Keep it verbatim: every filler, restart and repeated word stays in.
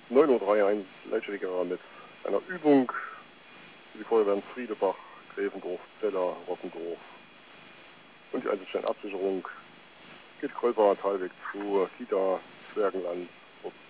neun Uhr dreiunddreißig Leitstärke mit einer Übung für die Feuerwehren Friedebach, Gräfendorf, Zeller, Rockendorf und die Einsatzstellenabsicherung geht Kolbad, Talweg zu, Kita, Zwergenland,